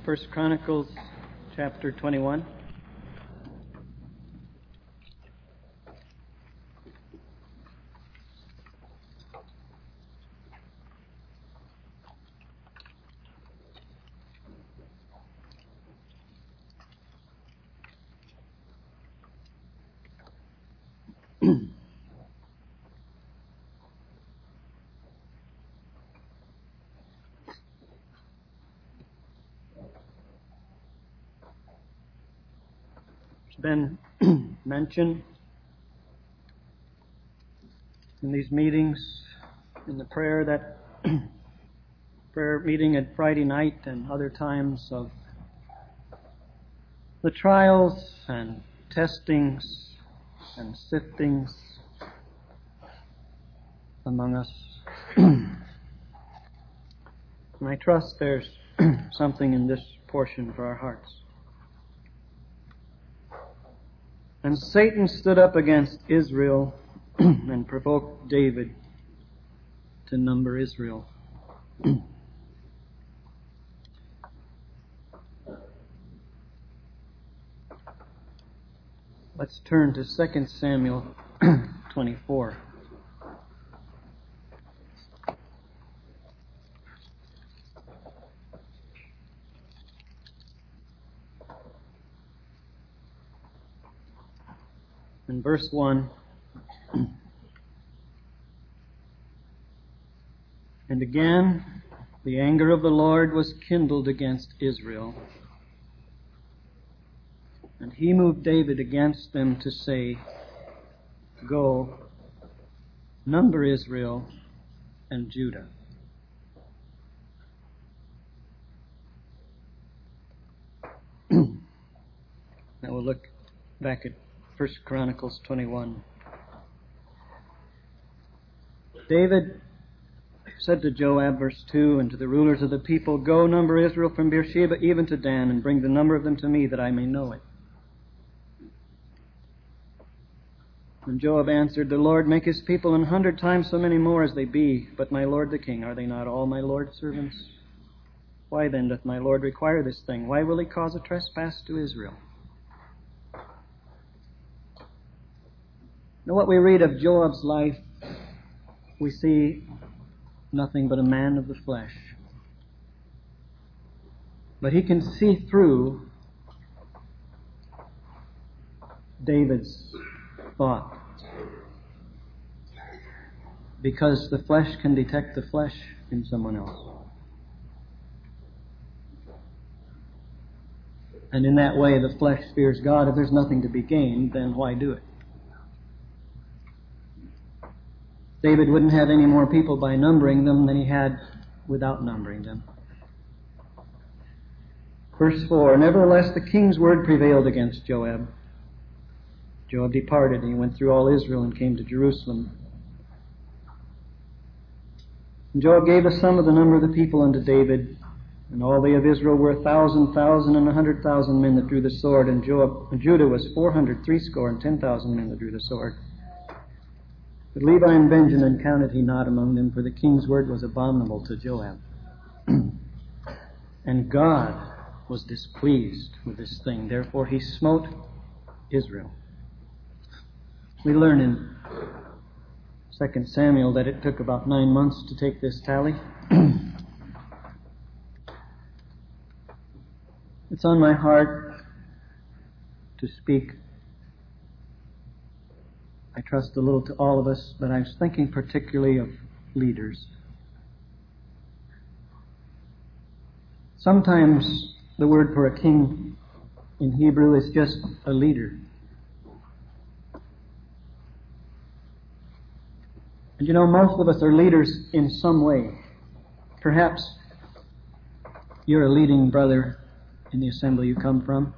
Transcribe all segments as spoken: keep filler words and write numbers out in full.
First Chronicles chapter twenty-one. Been mentioned in these meetings, in the prayer that prayer meeting at Friday night and other times, of the trials and testings and siftings among us. And I trust there's something in this portion for our hearts. And Satan stood up against Israel and provoked David to number Israel. Let's turn to Second Samuel twenty-four. In verse one, and again the anger of the Lord was kindled against Israel, and he moved David against them to say, Go, number Israel and Judah. Now we'll look back at First Chronicles twenty-one. David said to Joab, verse two, and to the rulers of the people, Go, number Israel from Beersheba even to Dan, and bring the number of them to me, that I may know it. And Joab answered, The Lord make his people an hundred times so many more as they be, but my lord the king, are they not all my lord's servants? Why then doth my lord require this thing? Why will he cause a trespass to Israel? Now, what we read of Joab's life, we see nothing but a man of the flesh. But he can see through David's thought, because the flesh can detect the flesh in someone else. And in that way, the flesh fears God. If there's nothing to be gained, then why do it? David wouldn't have any more people by numbering them than he had without numbering them. Verse four, Nevertheless the king's word prevailed against Joab. Joab departed, and he went through all Israel and came to Jerusalem. And Joab gave a sum of the number of the people unto David, and all they of Israel were a thousand thousand and a hundred thousand men that drew the sword, and Joab, and Judah was four hundred threescore and ten thousand men that drew the sword. But Levi and Benjamin counted he not among them, for the king's word was abominable to Joab. And God was displeased with this thing. Therefore he smote Israel. We learn in Second Samuel that it took about nine months to take this tally. It's on my heart to speak, I trust, a little to all of us, but I was thinking particularly of leaders. Sometimes the word for a king in Hebrew is just a leader. And you know, most of us are leaders in some way. Perhaps you're a leading brother in the assembly you come from.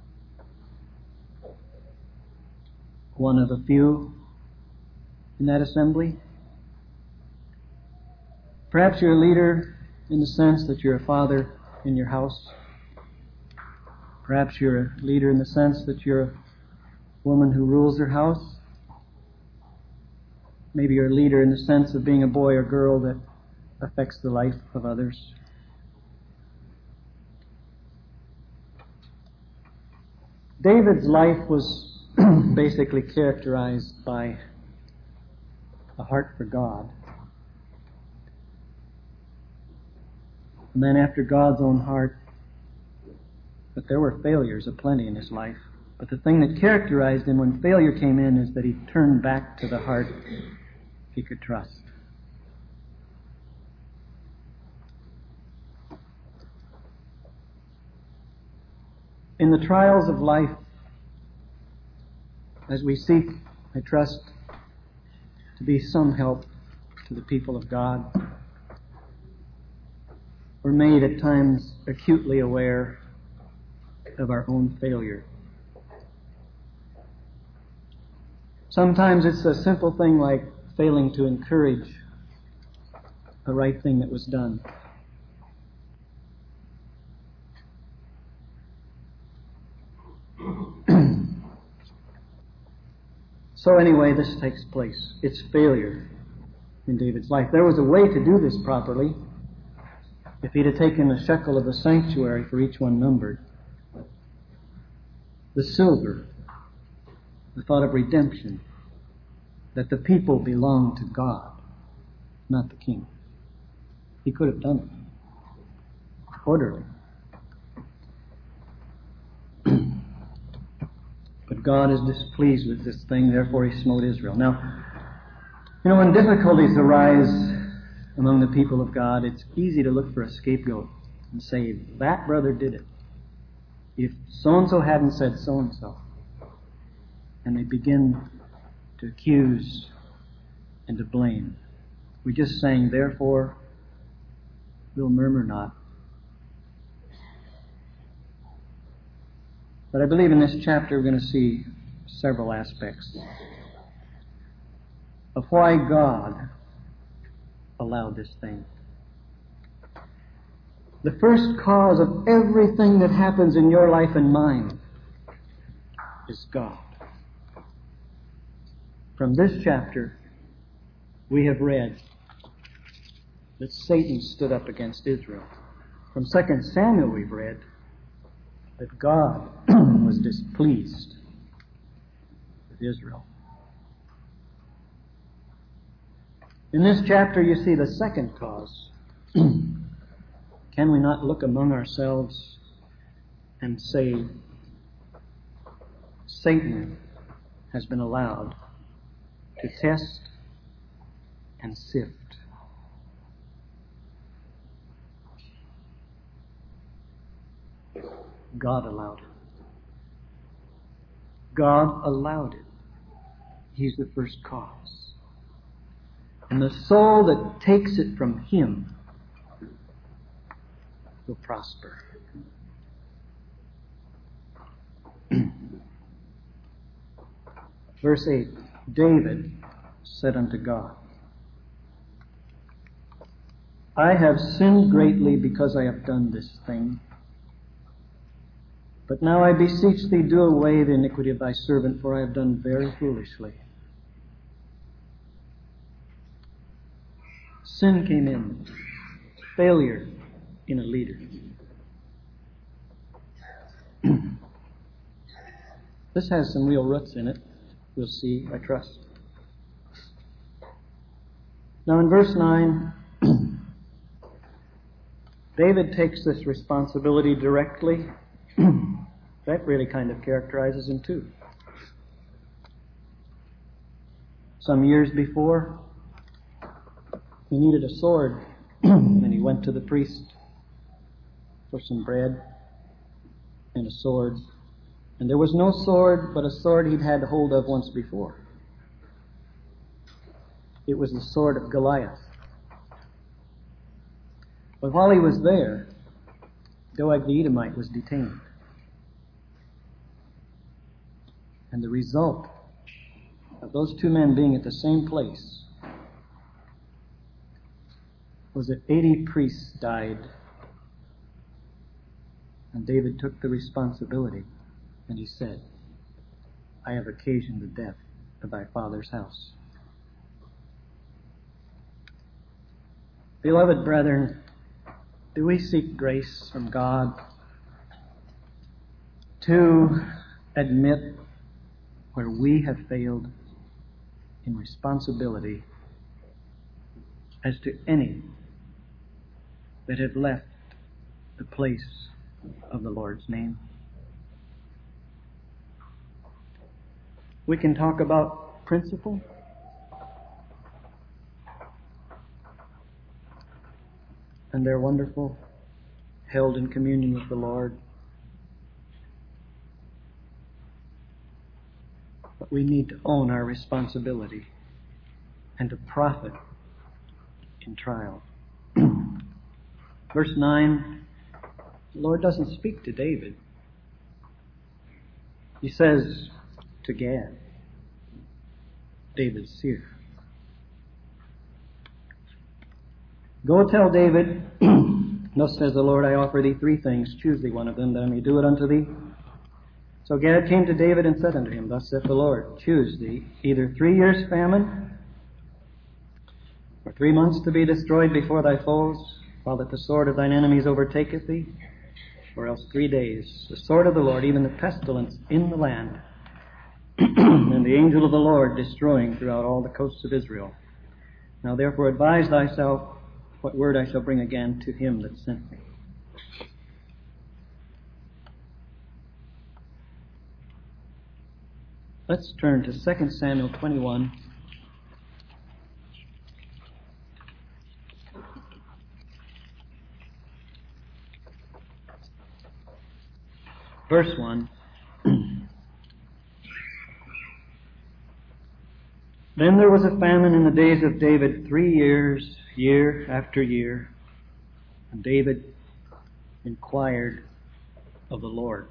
One of a few in that assembly. Perhaps you're a leader in the sense that you're a father in your house. Perhaps you're a leader in the sense that you're a woman who rules her house. Maybe you're a leader in the sense of being a boy or girl that affects the life of others. David's life was basically characterized by a heart for God. A man after God's own heart. But there were failures aplenty in his life. But the thing that characterized him when failure came in is that he turned back to the heart he could trust. In the trials of life, as we seek, I trust, to be some help to the people of God, we're made at times acutely aware of our own failure. Sometimes it's a simple thing like failing to encourage the right thing that was done. So anyway, this takes place. It's failure in David's life. There was a way to do this properly if he'd have taken a shekel of the sanctuary for each one numbered. The silver, the thought of redemption, that the people belong to God, not the king. He could have done it orderly. But God is displeased with this thing, therefore he smote Israel. Now, you know, when difficulties arise among the people of God, it's easy to look for a scapegoat and say, that brother did it. If so-and-so hadn't said so-and-so. And they begin to accuse and to blame. We just sang, therefore, we'll murmur not. But I believe in this chapter we're going to see several aspects of why God allowed this thing. The first cause of everything that happens in your life and mine is God. From this chapter, we have read that Satan stood up against Israel. From Second Samuel, we've read that God was displeased with Israel. In this chapter, you see the second cause. Can we not look among ourselves and say, Satan has been allowed to test and sift? God allowed it. God allowed it. He's the first cause. And the soul that takes it from Him will prosper. Verse eight, David said unto God, I have sinned greatly because I have done this thing. But now I beseech thee, do away the iniquity of thy servant, for I have done very foolishly. Sin came in. Failure in a leader. This has some real roots in it. We'll see, I trust. Now in verse nine, David takes this responsibility directly. That really kind of characterizes him too. Some years before, he needed a sword, and he went to the priest for some bread and a sword. And there was no sword, but a sword he'd had hold of once before. It was the sword of Goliath. But while he was there, Doeg the Edomite was detained. And the result of those two men being at the same place was that eighty priests died. And David took the responsibility, and he said, I have occasioned the death of thy father's house. Beloved brethren, do we seek grace from God to admit where we have failed in responsibility as to any that have left the place of the Lord's name. We can talk about principle. And they're wonderful, held in communion with the Lord. But we need to own our responsibility and to profit in trial. Verse nine, the Lord doesn't speak to David. He says to Gad, David's seer, "Go tell David, thus says the Lord, I offer thee three things. Choose thee one of them, that I may do it unto thee." So Gad came to David and said unto him, "Thus saith the Lord, choose thee either three years' famine, or three months to be destroyed before thy foes, while that the sword of thine enemies overtaketh thee, or else three days, the sword of the Lord, even the pestilence in the land, and the angel of the Lord destroying throughout all the coasts of Israel. Now therefore advise thyself what word I shall bring again to him that sent me." Let's turn to Second Samuel twenty-one. Verse one. "Then there was a famine in the days of David three years, year after year. And David inquired of the Lord."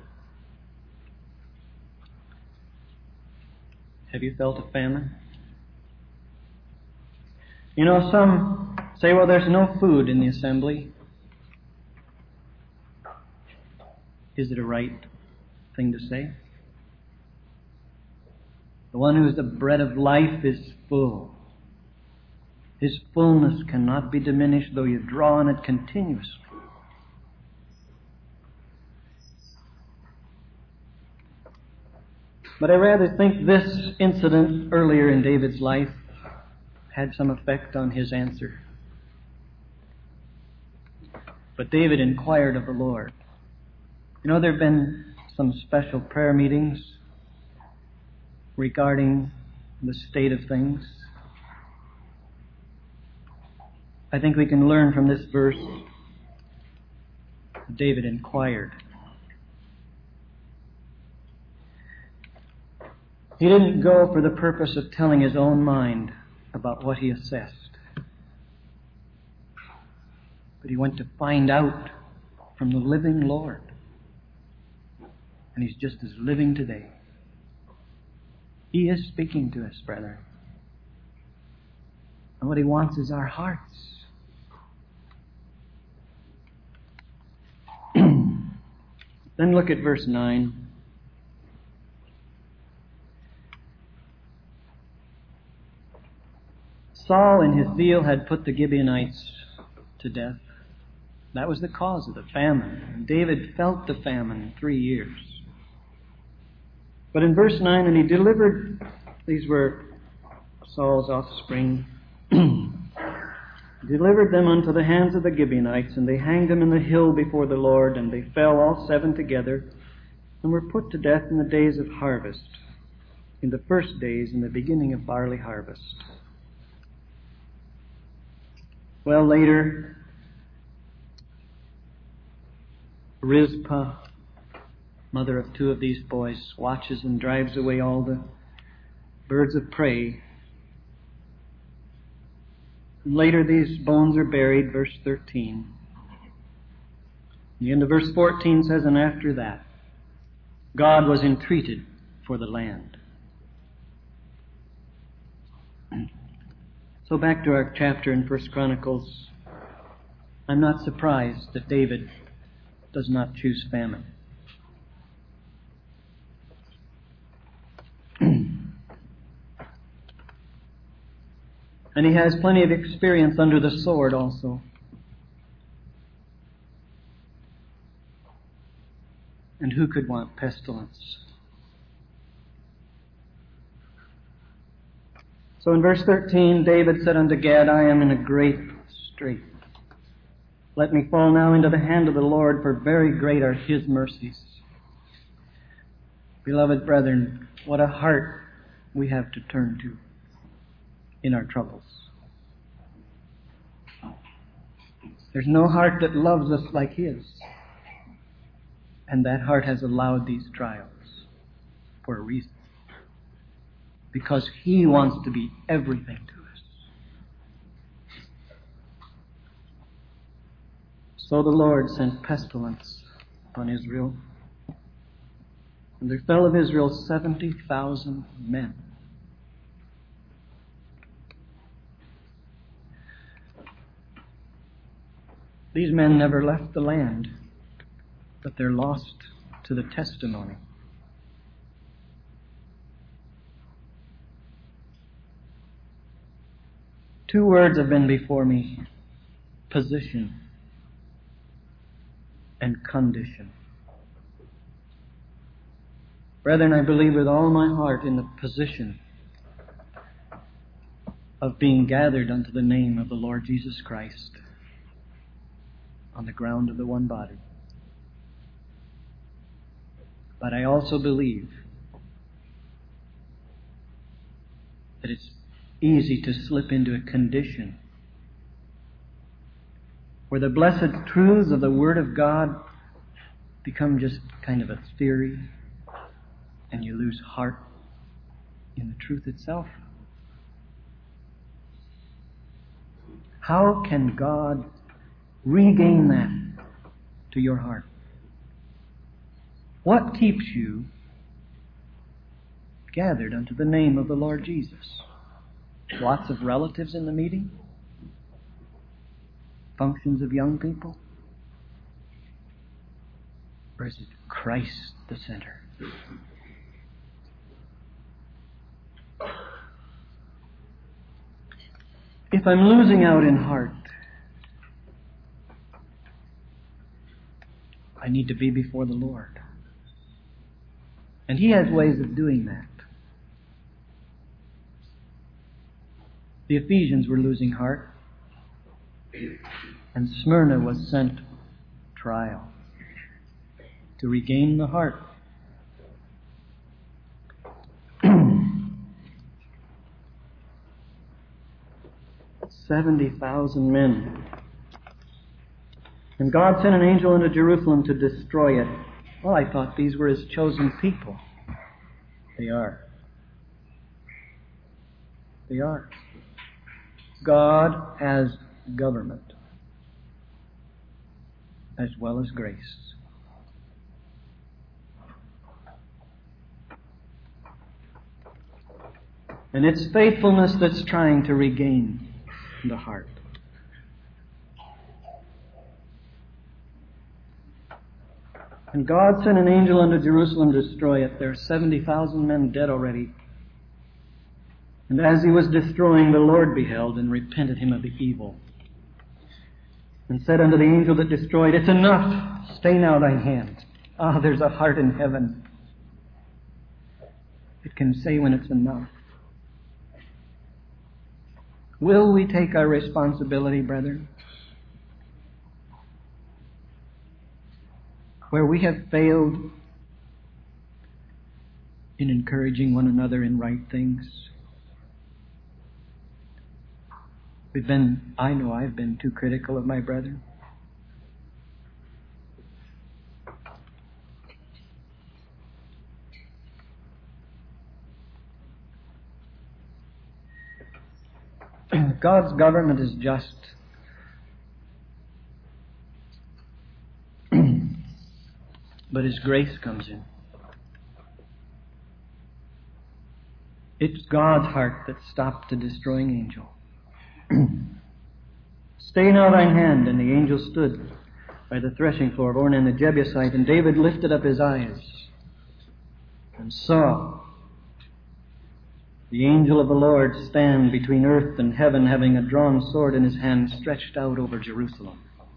Have you felt a famine? You know, some say, well, there's no food in the assembly. Is it a right thing to say? The one who is the bread of life is full. His fullness cannot be diminished, though you draw on it continuously. But I rather think this incident earlier in David's life had some effect on his answer. But David inquired of the Lord. You know, there have been some special prayer meetings regarding the state of things. I think we can learn from this verse. David inquired. He didn't go for the purpose of telling his own mind about what he assessed, but he went to find out from the living Lord. And he's just as living today. He is speaking to us, brethren. And what he wants is our hearts. Then look at verse nine. Saul in his zeal had put the Gibeonites to death. That was the cause of the famine. And David felt the famine three years. But in verse nine, and he delivered, these were Saul's offspring, delivered them unto the hands of the Gibeonites, and they hanged them in the hill before the Lord, and they fell all seven together, and were put to death in the days of harvest, in the first days, in the beginning of barley harvest. Well, later, Rizpah, mother of two of these boys, watches and drives away all the birds of prey. And later these bones are buried, verse thirteen. The end of verse fourteen says, and after that, God was entreated for the land. So back to our chapter in First Chronicles. I'm not surprised that David does not choose famine. And he has plenty of experience under the sword also. And who could want pestilence So in verse thirteen, David said unto Gad, I am in a great strait. Let me fall now into the hand of the Lord, for very great are his mercies. Beloved brethren, what a heart we have to turn to in our troubles. There's no heart that loves us like his. And that heart has allowed these trials for a reason. Because he wants to be everything to us. So the Lord sent pestilence upon Israel. And there fell of Israel seventy thousand men. These men never left the land, but they're lost to the testimony. Two words have been before me: position and condition. Brethren, I believe with all my heart in the position of being gathered unto the name of the Lord Jesus Christ on the ground of the one body. But I also believe that it's easy to slip into a condition where the blessed truths of the Word of God become just kind of a theory, and you lose heart in the truth itself. How can God regain that to your heart? What keeps you gathered unto the name of the Lord Jesus? Lots of relatives in the meeting? Functions of young people? Or is it Christ the center? If I'm losing out in heart, I need to be before the Lord. And he has ways of doing that. The Ephesians were losing heart, and Smyrna was sent trial to regain the heart. Seventy thousand men. And God sent an angel into Jerusalem to destroy it. Well, I thought these were his chosen people. They are. They are. God has government as well as grace. And it's faithfulness that's trying to regain the heart. And God sent an angel unto Jerusalem to destroy it. There are seventy thousand men dead already. And as he was destroying, the Lord beheld and repented him of the evil. And said unto the angel that destroyed, It's enough. Stay now thine hand. Ah, there's a heart in heaven. It can say when it's enough. Will we take our responsibility, brethren? Where we have failed in encouraging one another in right things. We've been, I know I've been too critical of my brethren. God's government is just. But his grace comes in. It's God's heart that stopped the destroying angel. Stay now thine hand. And the angel stood by the threshing floor of Ornan the Jebusite, and David lifted up his eyes and saw the angel of the Lord stand between earth and heaven, having a drawn sword in his hand stretched out over Jerusalem.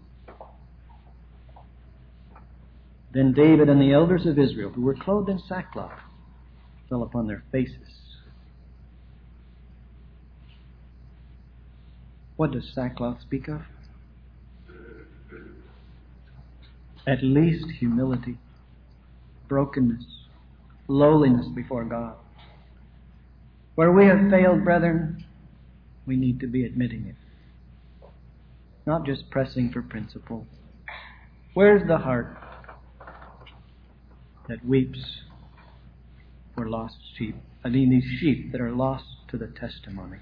Then David and the elders of Israel, who were clothed in sackcloth, fell upon their faces. What does sackcloth speak of? At least humility, brokenness, lowliness before God. Where we have failed, brethren, we need to be admitting it. Not just pressing for principle. Where's the heart that weeps for lost sheep? I mean these sheep that are lost to the testimony.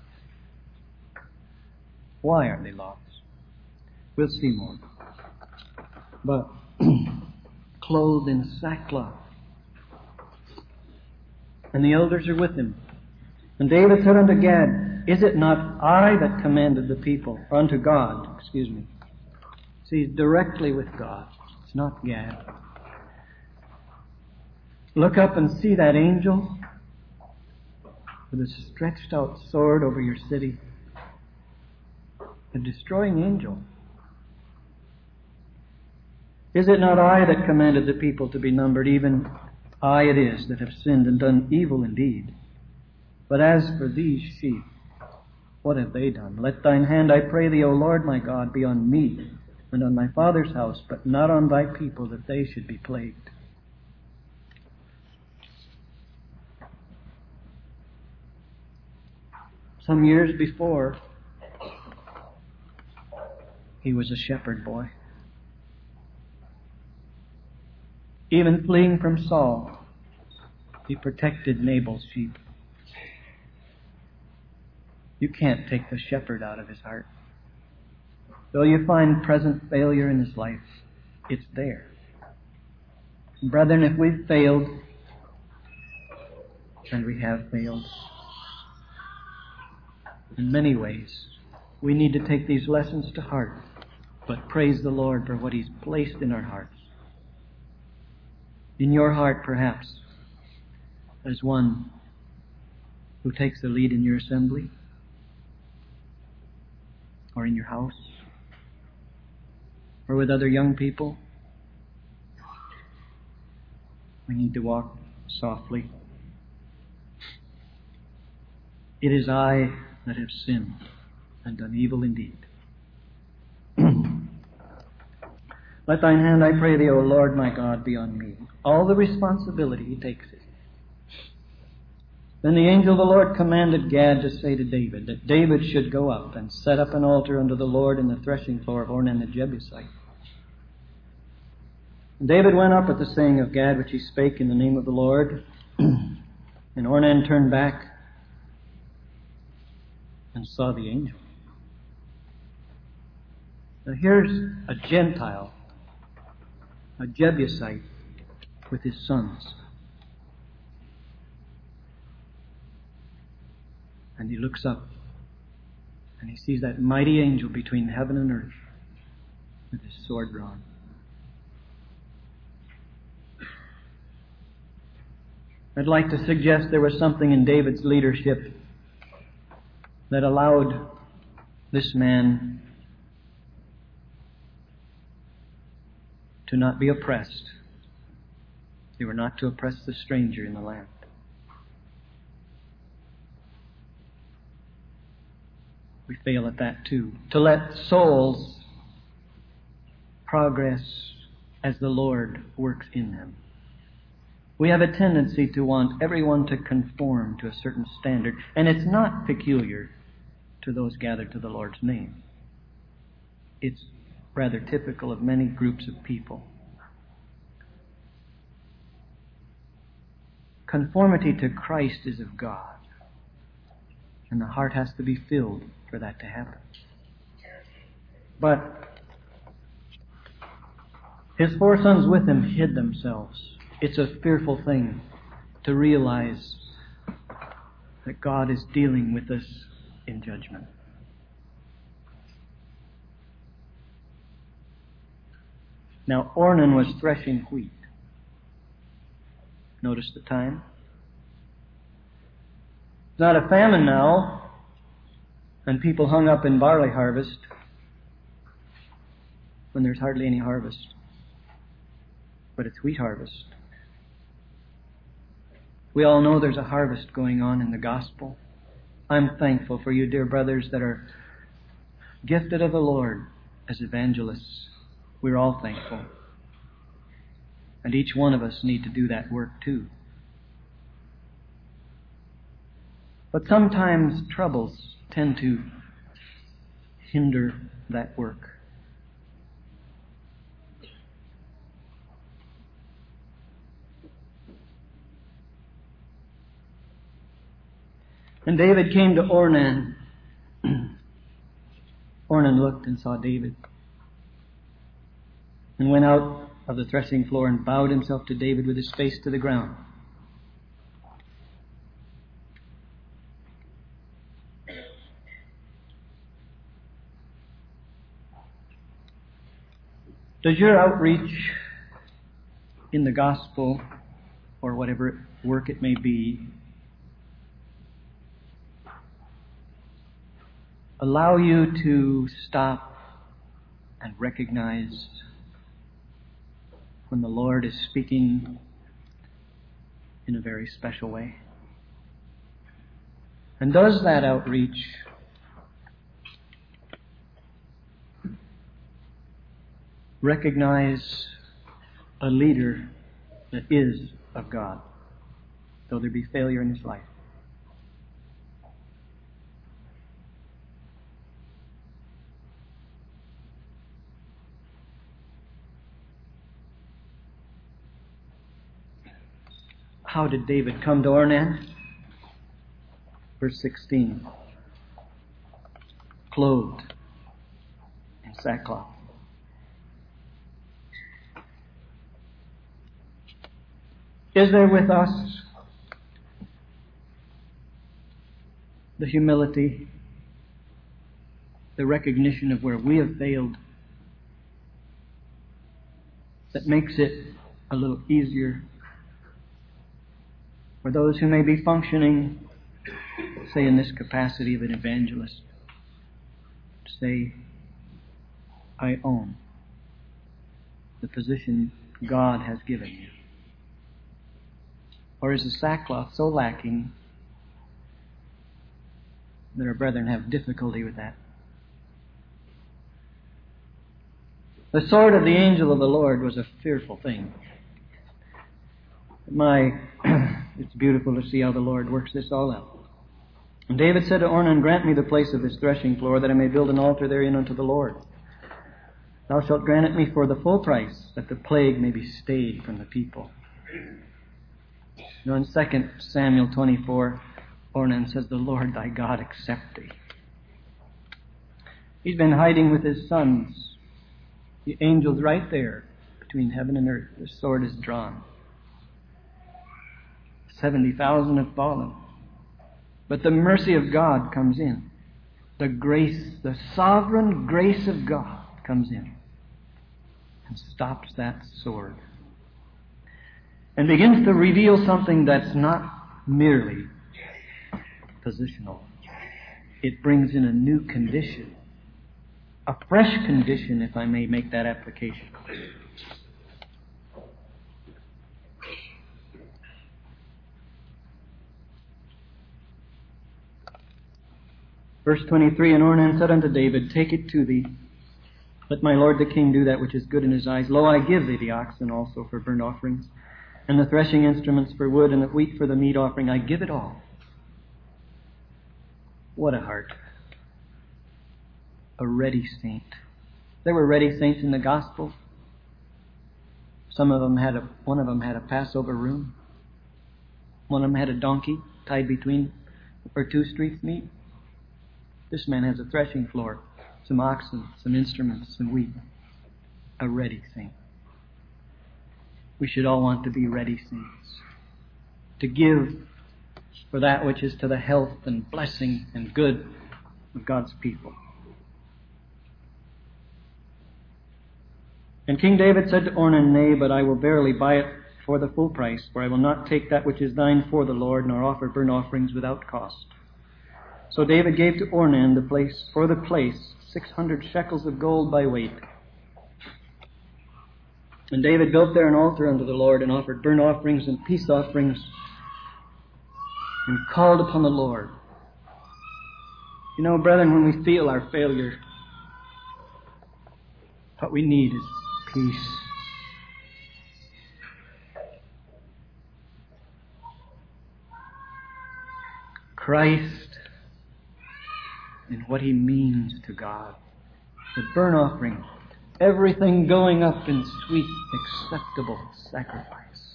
Why are they lost? We'll see more. But clothed in sackcloth. And the elders are with him. And David said unto Gad, Is it not I that commanded the people? Or unto God, excuse me. See, directly with God. It's not Gad. Look up and see that angel with a stretched out sword over your city. A destroying angel. Is it not I that commanded the people to be numbered? Even I it is that have sinned and done evil indeed. But as for these sheep, what have they done? Let thine hand, I pray thee, O Lord my God, be on me and on my father's house, but not on thy people, that they should be plagued. Some years before, he was a shepherd boy. Even fleeing from Saul, he protected Nabal's sheep. You can't take the shepherd out of his heart. Though you find present failure in his life, it's there. Brethren, if we've failed, and we have failed, in many ways, we need to take these lessons to heart, but praise the Lord for what He's placed in our hearts. In your heart, perhaps, as one who takes the lead in your assembly, or in your house, or with other young people, we need to walk softly. It is I that have sinned and done evil indeed. Let thine hand, I pray thee, O Lord my God, be on me. All the responsibility, he takes it. Then the angel of the Lord commanded Gad to say to David that David should go up and set up an altar unto the Lord in the threshing floor of Ornan the Jebusite. And David went up at the saying of Gad, which he spake in the name of the Lord. And Ornan turned back and saw the angel. Now here's a Gentile, a Jebusite, with his sons. And he looks up and he sees that mighty angel between heaven and earth with his sword drawn. I'd like to suggest there was something in David's leadership that allowed this man to not be oppressed. They were not to oppress the stranger in the land. We fail at that too. To let souls progress as the Lord works in them. We have a tendency to want everyone to conform to a certain standard, and it's not peculiar to those gathered to the Lord's name. It's rather typical of many groups of people. Conformity to Christ is of God, and the heart has to be filled for that to happen. But his four sons with him hid themselves. It's a fearful thing to realize that God is dealing with us in judgment. Now, Ornan was threshing wheat. Notice the time. It's not a famine now, and people hung up in barley harvest when there's hardly any harvest. But it's wheat harvest. We all know there's a harvest going on in the gospel. I'm thankful for you, dear brothers, that are gifted of the Lord as evangelists, we're all thankful. And each one of us need to do that work too. But sometimes troubles tend to hinder that work. And David came to Ornan. Ornan looked and saw David, and went out of the threshing floor and bowed himself to David with his face to the ground. Does your outreach in the gospel, or whatever work it may be, allow you to stop and recognize when the Lord is speaking in a very special way? And does that outreach recognize a leader that is of God, though there be failure in his life? How did David come to Ornan? Verse sixteen. Clothed in sackcloth. Is there with us the humility, the recognition of where we have failed, that makes it a little easier for those who may be functioning, say, in this capacity of an evangelist, to say, I own the position God has given you? Or is the sackcloth so lacking that our brethren have difficulty with that? The sword of the angel of the Lord was a fearful thing. My, it's beautiful to see how the Lord works this all out. And David said to Ornan, grant me the place of this threshing floor, that I may build an altar therein unto the Lord. Thou shalt grant it me for the full price, that the plague may be stayed from the people. You know, in Second Samuel twenty-four, Ornan says, the Lord thy God accept thee. He's been hiding with his sons. The angel's right there between heaven and earth. The sword is drawn. Seventy thousand have fallen. But the mercy of God comes in. The grace, the sovereign grace of God comes in and stops that sword. And begins to reveal something that's not merely positional. It brings in a new condition. A fresh condition, if I may make that application. Verse twenty-three, and Ornan said unto David, take it to thee. Let my lord the king do that which is good in his eyes. Lo, I give thee the oxen also for burnt offerings, and the threshing instruments for wood, and the wheat for the meat offering. I give it all. What a heart. A ready saint. There were ready saints in the gospel. Some of them had a, one of them had a Passover room. One of them had a donkey tied between where two streets meet. This man has a threshing floor, some oxen, some instruments, some wheat. A ready saint. We should all want to be ready saints. To give for that which is to the health and blessing and good of God's people. And King David said to Ornan, nay, but I will verily buy it for the full price, for I will not take that which is thine for the Lord, nor offer burnt offerings without cost. So David gave to Ornan the place for the place six hundred shekels of gold by weight. And David built there an altar unto the Lord, and offered burnt offerings and peace offerings, and called upon the Lord. You know, brethren, when we feel our failure, What we need is peace. Christ and what He means to God. The burnt offering. Everything going up in sweet, acceptable sacrifice.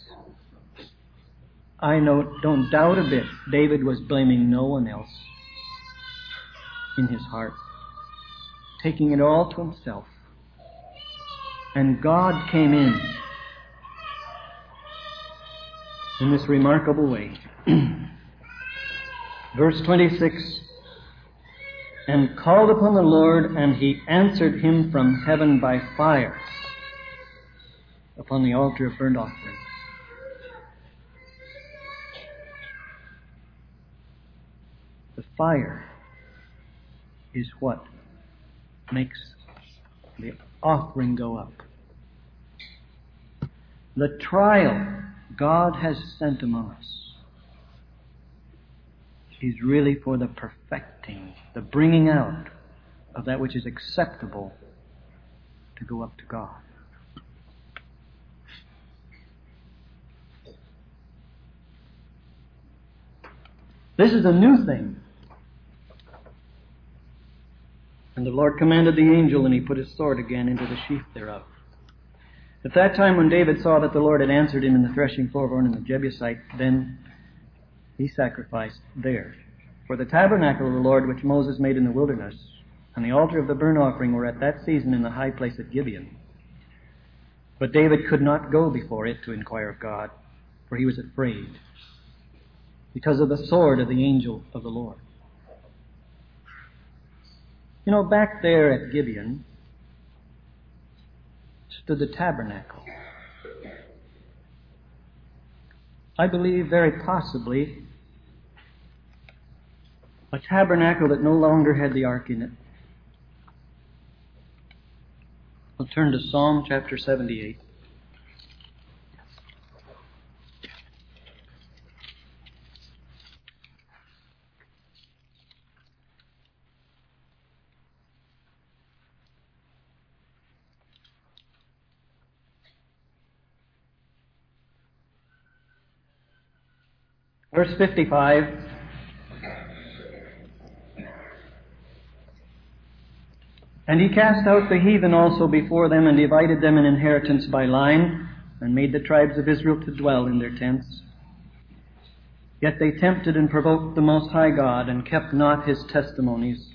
I know, don't doubt a bit, David was blaming no one else in his heart, taking it all to himself. And God came in in this remarkable way. Verse twenty-six, and called upon the Lord, and He answered him from heaven by fire upon the altar of burnt offering. The fire is what makes the offering go up. The trial God has sent among us is really for the perfecting, the bringing out of that which is acceptable to go up to God. This is a new thing. And the Lord commanded the angel, and he put his sword again into the sheath thereof. At that time when David saw that the Lord had answered him in the threshing floor of Ornan the Jebusite, then he sacrificed there. For the tabernacle of the Lord which Moses made in the wilderness, and the altar of the burnt offering were at that season in the high place at Gibeon. But David could not go before it to inquire of God, for he was afraid, because of the sword of the angel of the Lord. You know, back there at Gibeon stood the tabernacle. I believe very possibly a tabernacle that no longer had the ark in it. We'll turn to Psalm chapter seventy-eight. Verse fifty-five. And he cast out the heathen also before them, and divided them in inheritance by line, and made the tribes of Israel to dwell in their tents. Yet they tempted and provoked the Most High God, and kept not His testimonies,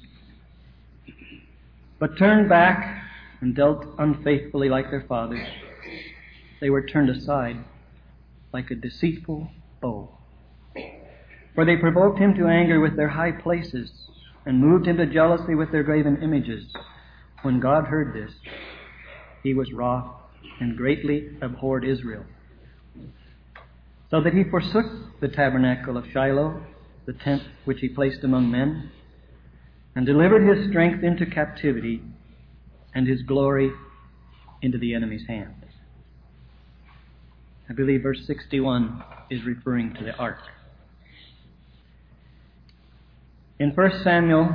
but turned back and dealt unfaithfully like their fathers. They were turned aside like a deceitful bow. For they provoked Him to anger with their high places, and moved Him to jealousy with their graven images. When God heard this, He was wroth, and greatly abhorred Israel, so that He forsook the tabernacle of Shiloh, the tent which He placed among men, and delivered His strength into captivity, and His glory into the enemy's hand. I believe verse sixty-one is referring to the ark. In First Samuel,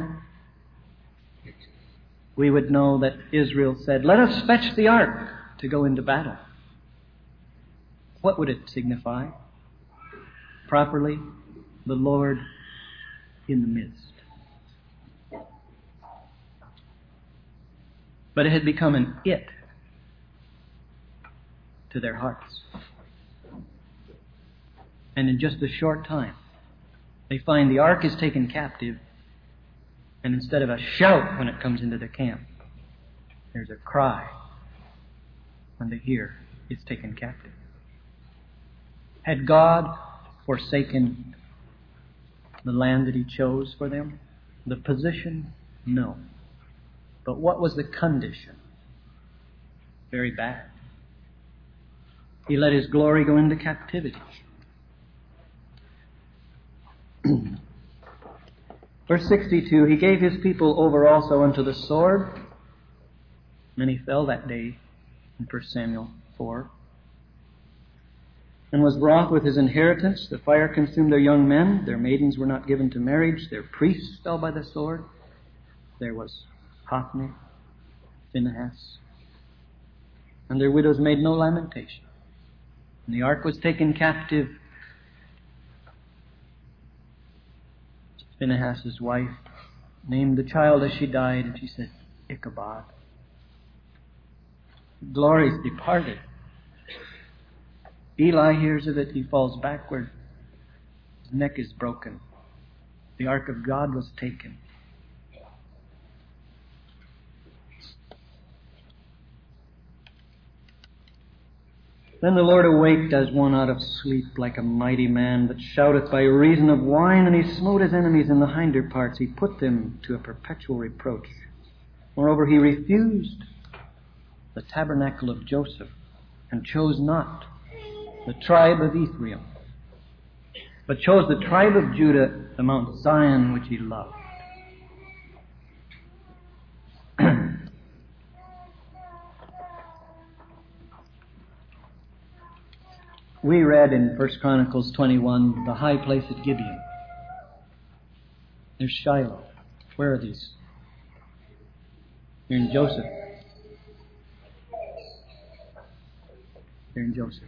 we would know that Israel said, "Let us fetch the ark to go into battle." What would it signify? Properly, the Lord in the midst. But it had become an it to their hearts. And in just a short time, they find the ark is taken captive, and instead of a shout when it comes into the camp, there's a cry when they hear it's taken captive. Had God forsaken the land that He chose for them? The position? No. But what was the condition? Very bad. He let His glory go into captivity. Verse sixty-two, He gave His people over also unto the sword. Many fell that day in First Samuel four. And was wroth with His inheritance. The fire consumed their young men. Their maidens were not given to marriage. Their priests fell by the sword. There was Hophni, Phinehas, and their widows made no lamentation. When the ark was taken captive, Phinehas' wife named the child as she died, and she said, Ichabod. Glory's departed. Eli hears of it. He falls backward. His neck is broken. The ark of God was taken. Then the Lord awaked as one out of sleep, like a mighty man that shouteth by reason of wine, and he smote his enemies in the hinder parts. He put them to a perpetual reproach. Moreover, he refused the tabernacle of Joseph, and chose not the tribe of Ephraim, but chose the tribe of Judah, the Mount Zion which he loved. We read in First Chronicles twenty-one, the high place at Gibeon. There's Shiloh. Where are these? They're in Joseph. They're in Joseph.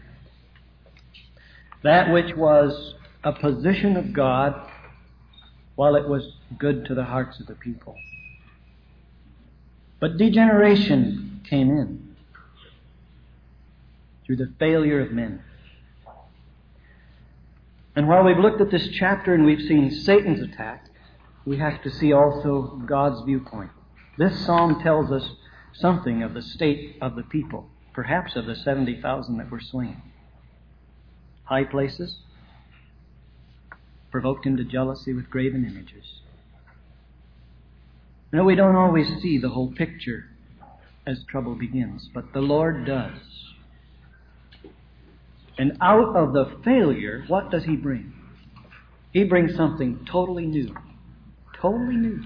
That which was a position of God, while it was good to the hearts of the people. But degeneration came in through the failure of men. And while we've looked at this chapter and we've seen Satan's attack, we have to see also God's viewpoint. This psalm tells us something of the state of the people, perhaps of the seventy thousand that were slain. High places provoked him to jealousy with graven images. Now, we don't always see the whole picture as trouble begins, but the Lord does. And out of the failure, what does He bring? He brings something totally new. Totally new.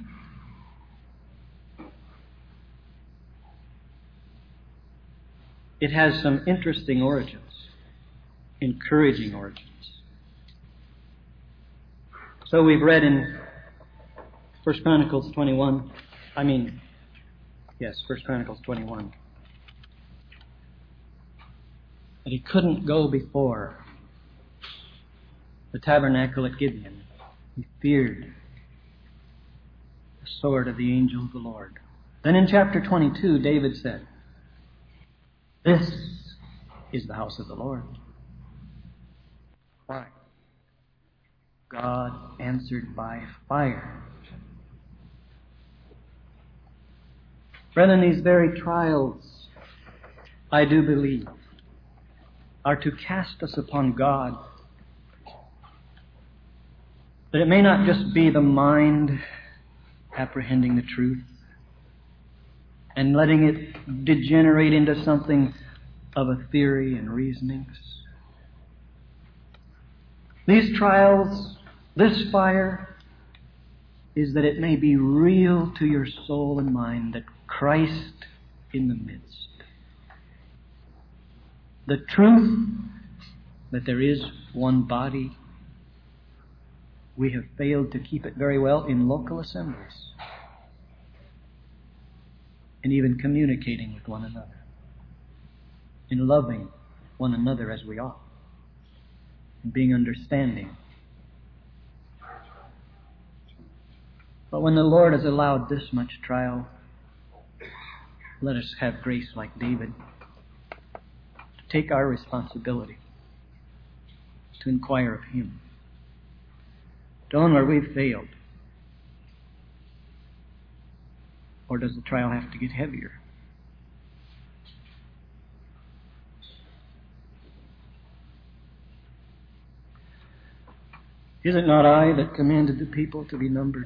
It has some interesting origins, encouraging origins. So we've read in First Chronicles twenty-one, I mean, yes, First Chronicles twenty-one, that he couldn't go before the tabernacle at Gibeon. He feared the sword of the angel of the Lord. Then in chapter twenty-two, David said, "This is the house of the Lord." Why? God answered by fire. Brethren, these very trials, I do believe, are to cast us upon God. That it may not just be the mind apprehending the truth and letting it degenerate into something of a theory and reasonings. These trials, this fire, is that it may be real to your soul and mind that Christ in the midst. The truth that there is one body, we have failed to keep it very well in local assemblies and even communicating with one another, in loving one another as we ought, and being understanding. But when the Lord has allowed this much trial, let us have grace like David to take our responsibility to inquire of Him. Don't where we've failed. Or does the trial have to get heavier? Is it not I that commanded the people to be numbered?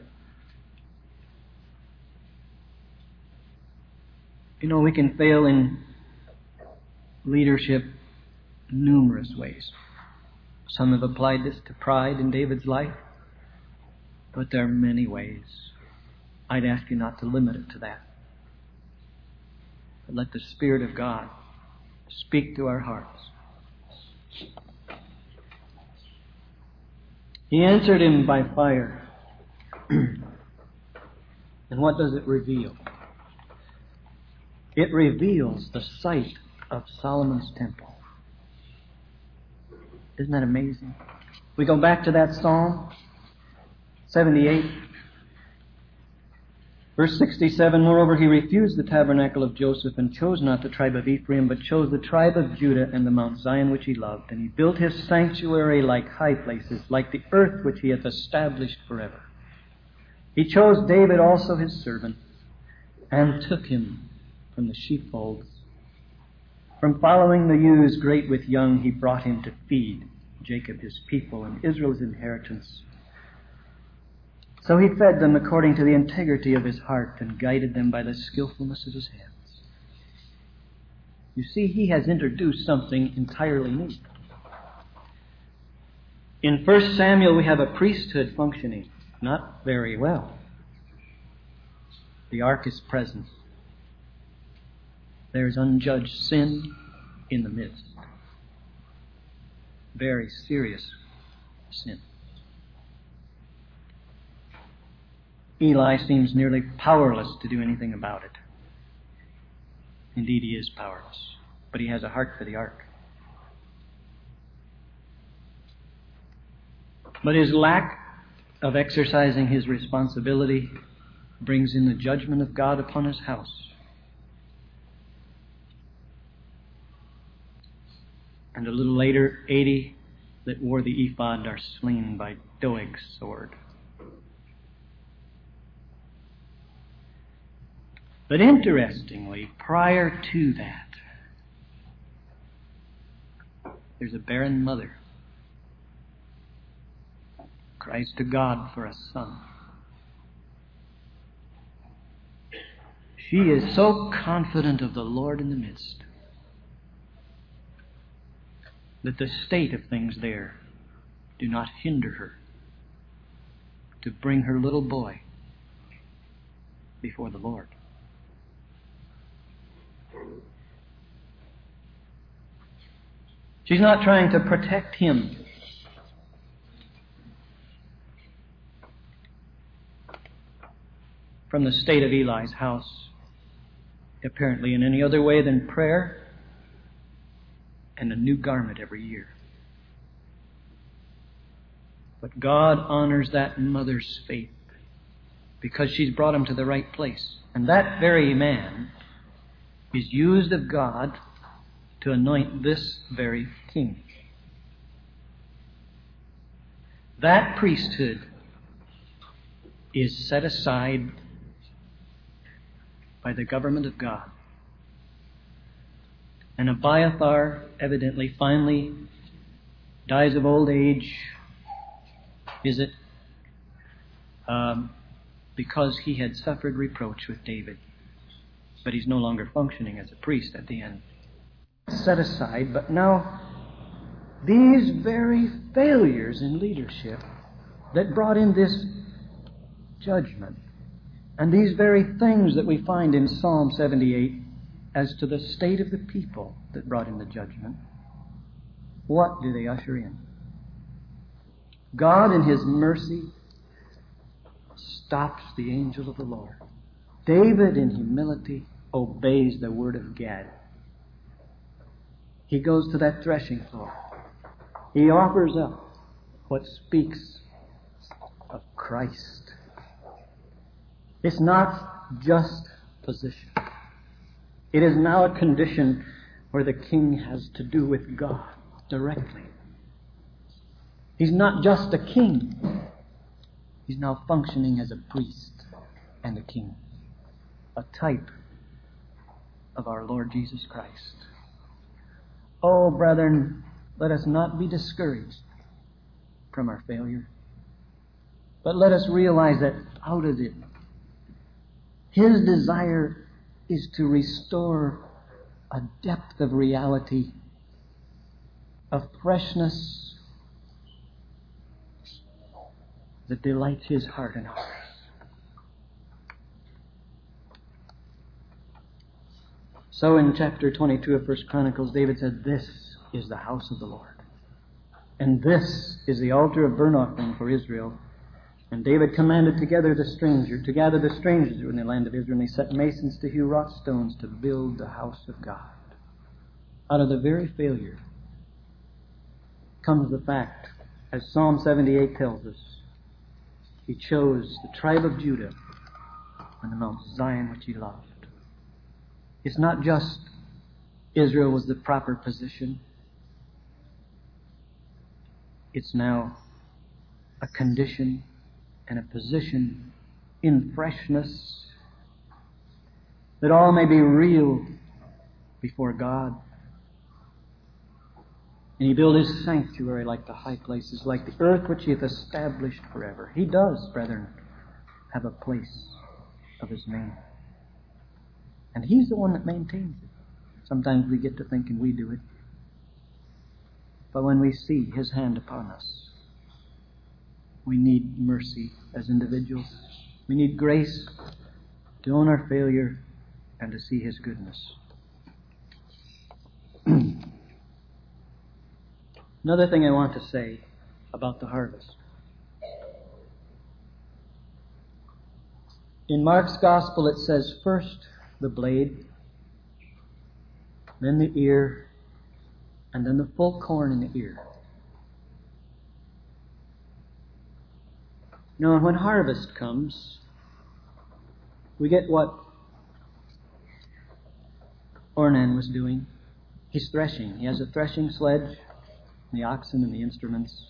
You know, we can fail in leadership numerous ways. Some have applied this to pride in David's life, but there are many ways. I'd ask you not to limit it to that. But let the Spirit of God speak to our hearts. He answered him by fire. And what does it reveal? It reveals the sight of Solomon's temple. Isn't that amazing? We go back to that Psalm seventy-eight. Verse sixty-seven, moreover, he refused the tabernacle of Joseph and chose not the tribe of Ephraim, but chose the tribe of Judah and the Mount Zion which he loved. And he built his sanctuary like high places, like the earth which he hath established forever. He chose David also his servant, and took him from the sheepfolds. From following the ewes great with young, he brought him to feed Jacob his people and Israel's inheritance. So he fed them according to the integrity of his heart and guided them by the skillfulness of his hands. You see, he has introduced something entirely new. In First Samuel, we have a priesthood functioning not very well. The ark is present. There is unjudged sin in the midst. Very serious sin. Eli seems nearly powerless to do anything about it. Indeed, he is powerless, but he has a heart for the ark. But his lack of exercising his responsibility brings in the judgment of God upon his house. And a little later, eighty that wore the ephod are slain by Doeg's sword. But interestingly, prior to that, there's a barren mother cries to God for a son. She is so confident of the Lord in the midst that the state of things there do not hinder her to bring her little boy before the Lord. She's not trying to protect him. From the state of Eli's house, apparently in any other way than prayer and a new garment every year. But God honors that mother's faith because she's brought him to the right place. And that very man is used of God to anoint this very king. That priesthood is set aside by the government of God. And Abiathar evidently finally dies of old age. Is it um, because he had suffered reproach with David? But he's no longer functioning as a priest at the end. Set aside, but now these very failures in leadership that brought in this judgment, and these very things that we find in Psalm seventy-eight as to the state of the people that brought in the judgment, what do they usher in? God in His mercy stops the angel of the Lord. David in humility obeys the word of Gad. He goes to that threshing floor. He offers up what speaks of Christ. It's not just position. It is now a condition where the king has to do with God directly. He's not just a king. He's now functioning as a priest and a king, a type of our Lord Jesus Christ. Oh, brethren, let us not be discouraged from our failure, but let us realize that out of it, His desire is to restore a depth of reality, of freshness that delights His heart and ours. So in chapter twenty-two of First Chronicles, David said, "This is the house of the Lord, and this is the altar of burnt offering for Israel." And David commanded to gather the stranger, to gather the strangers in the land of Israel, and they set masons to hew wrought stones to build the house of God. out of the very failure comes the fact, as Psalm seventy-eight tells us, He chose the tribe of Judah on the Mount Zion which He loved. It's not just Israel was the proper position. It's now a condition and a position in freshness, that all may be real before God. And He built His sanctuary like the high places, like the earth which He hath established forever. He does, brethren, have a place of His name. And He's the one that maintains it. Sometimes we get to thinking we do it. But when we see His hand upon us, we need mercy as individuals. We need grace to own our failure and to see His goodness. Another thing I want to say about the harvest. In Mark's Gospel it says first the blade, then the ear, and then the full corn in the ear. Now, when harvest comes, we get what Ornan was doing. He's threshing. He has a threshing sledge, the oxen and the instruments.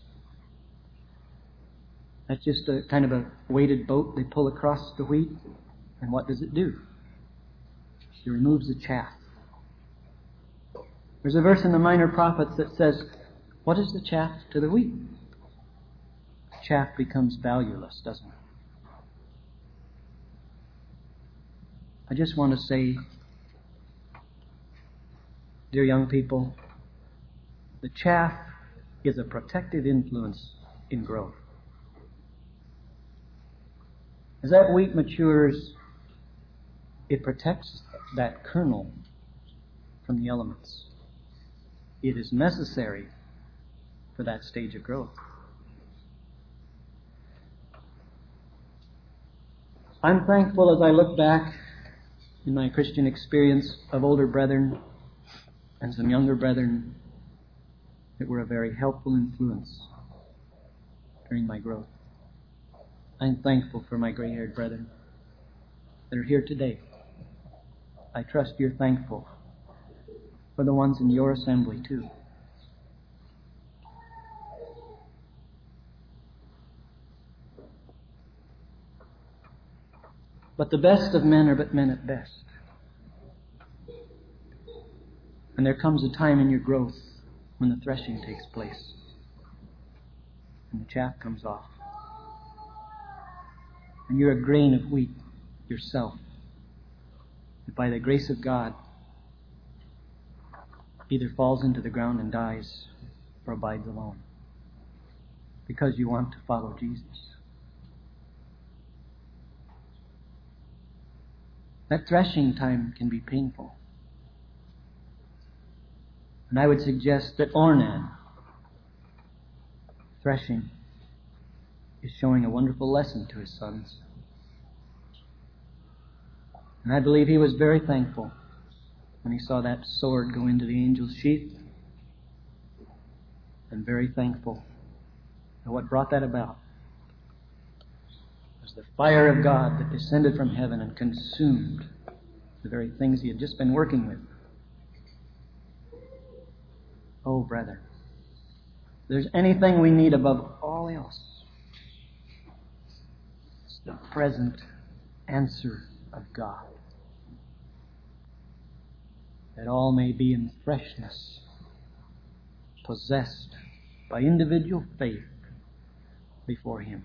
That's just a kind of a weighted boat they pull across the wheat. And what does it do? It removes the chaff. There's a verse in the Minor Prophets that says, what is the chaff to the wheat? Chaff becomes valueless, doesn't it? I just want to say, dear young people, the chaff is a protective influence in growth. As that wheat matures, it protects that kernel from the elements. It is necessary for that stage of growth. I'm thankful as I look back in my Christian experience of older brethren and some younger brethren that were a very helpful influence during my growth. I'm thankful for my gray-haired brethren that are here today. I trust you're thankful for the ones in your assembly too. But the best of men are but men at best. And there comes a time in your growth when the threshing takes place and the chaff comes off. And you're a grain of wheat yourself that by the grace of God either falls into the ground and dies or abides alone because you want to follow Jesus. That threshing time can be painful. And I would suggest that Ornan, threshing, is showing a wonderful lesson to his sons. And I believe he was very thankful when he saw that sword go into the angel's sheath, and very thankful that what brought that about was the fire of God that descended from heaven and consumed the very things he had just been working with. Oh, brother, if there's anything we need above all else, it's the present answer of God, that all may be in freshness, possessed by individual faith before Him.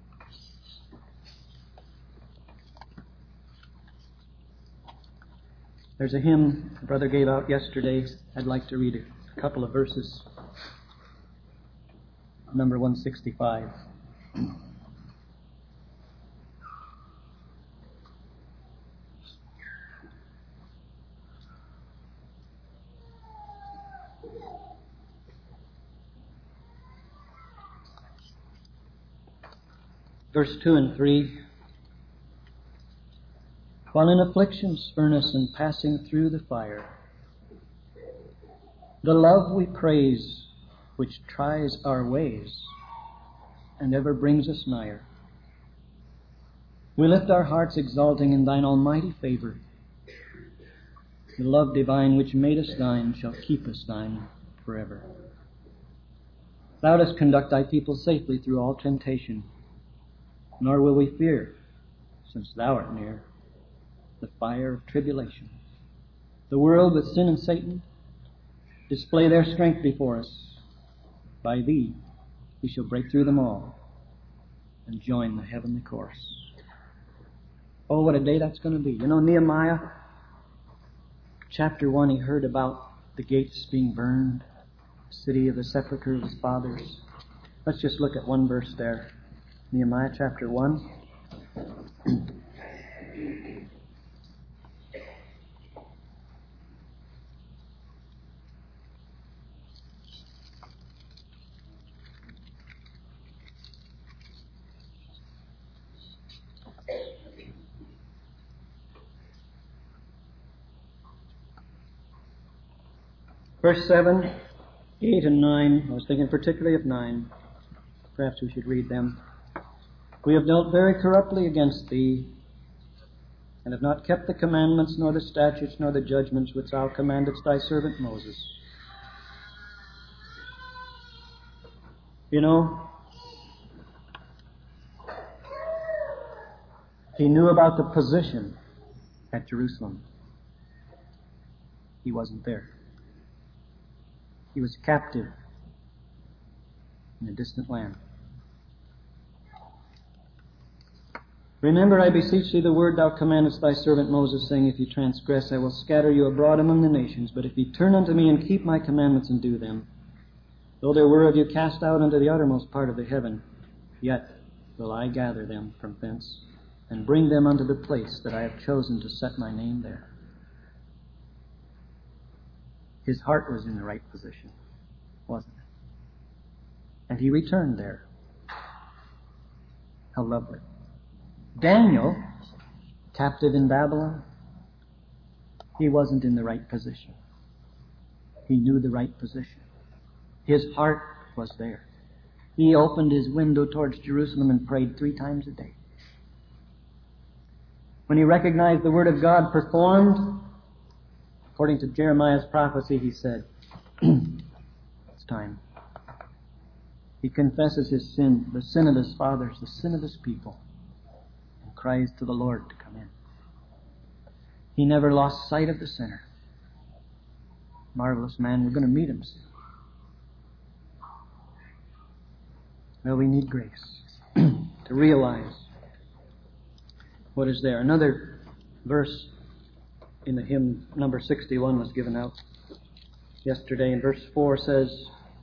There's a hymn Brother gave out yesterday. I'd like to read a couple of verses. Number one sixty-five. Verse two and three. While in affliction's furnace and passing through the fire, The love we praise, which tries our ways and ever brings us nigher. We lift our hearts exalting in thine almighty favor. The love divine which made us thine shall keep us thine forever. Thou dost conduct thy people safely through all temptation, nor will we fear, since thou art near, the fire of tribulation. The world with sin and Satan display their strength before us. By thee we shall break through them all and join the heavenly course. Oh, what a day that's going to be. You know, Nehemiah, chapter one, he heard about the gates being burned, the city of the sepulchre of his fathers. Let's just look at one verse there. Nehemiah chapter one. Verse seven, eight, and nine. I was thinking particularly of nine. Perhaps we should read them. We have dealt very corruptly against thee, and have not kept the commandments, nor the statutes, nor the judgments which thou commandedst thy servant Moses. You know, he knew about the position at Jerusalem. He wasn't there. He was captive in a distant land. Remember, I beseech thee, the word thou commandest thy servant Moses, saying, if ye transgress, I will scatter you abroad among the nations. But if ye turn unto me and keep my commandments and do them, though there were of you cast out unto the uttermost part of the heaven, yet will I gather them from thence, and bring them unto the place that I have chosen to set my name there. His heart was in the right position, wasn't it? And he returned there. How lovely. Daniel, captive in Babylon, he wasn't in the right position. He knew the right position. His heart was there. He opened his window towards Jerusalem and prayed three times a day. When he recognized the word of God performed, according to Jeremiah's prophecy, he said, it's time. He confesses his sin, the sin of his fathers, the sin of his people, and cries to the Lord to come in. He never lost sight of the sinner. Marvelous man, we're going to meet him soon. Well, we need grace to realize what is there. Another verse in the hymn number sixty-one was given out yesterday, and verse four says,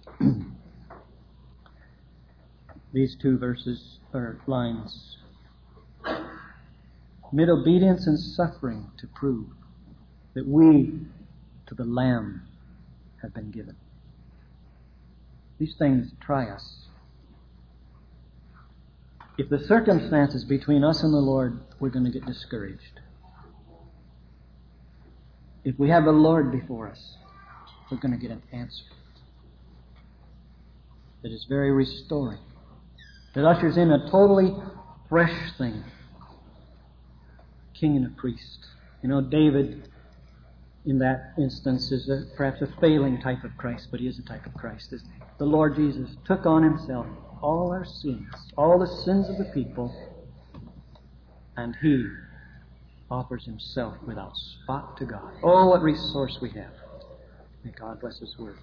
these two verses or lines, mid obedience and suffering to prove that we to the Lamb have been given. These things try us. If the circumstances between us and the Lord, we're going to get discouraged. If we have the Lord before us, we're going to get an answer that is very restoring, that ushers in a totally fresh thing. King and a priest. You know, David, in that instance, is a, perhaps a failing type of Christ, but he is a type of Christ, isn't he? The Lord Jesus took on himself all our sins, all the sins of the people, and he offers himself without spot to God. Oh, what resource we have. May God bless his word.